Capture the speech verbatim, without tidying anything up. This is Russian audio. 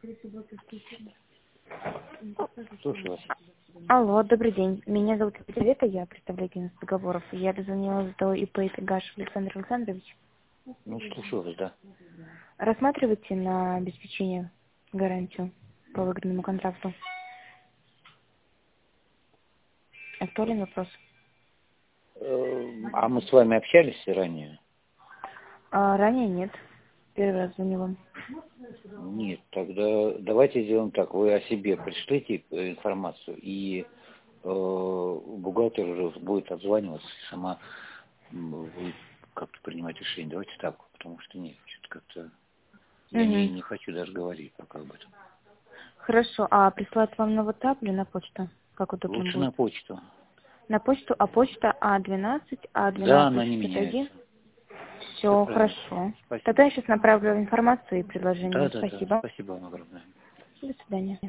Слушаю вас. Алло, добрый день. Меня зовут Елизавета, я представляю агентство договоров. Я дозвонилась до ИП Пегашев Александр Александрович. Ну, слушаю вас, да. Рассматриваете на обеспечение гарантию по выгодному контракту? Актуален вопрос. Э, А мы с вами общались ранее? А, ранее нет. Первый раз звоню вам. Нет, тогда давайте сделаем так. Вы о себе пришлите э, информацию, и э, бухгалтер уже будет отзваниваться, и сама м, вы как-то принимать решение. Давайте так, потому что нет, что-то как-то я не, Угу. не хочу даже говорить пока об этом. Хорошо. А присылать вам на WhatsApp или на почту? Как удобно Лучше будет? на почту. На почту, а почта А двенадцать, А Да, двенадцать она не шестьдесят один. меняется. Все Все правильно. хорошо. Спасибо. Тогда я сейчас направлю информацию и Да, предложение. да, да. Спасибо. Спасибо вам огромное. До свидания.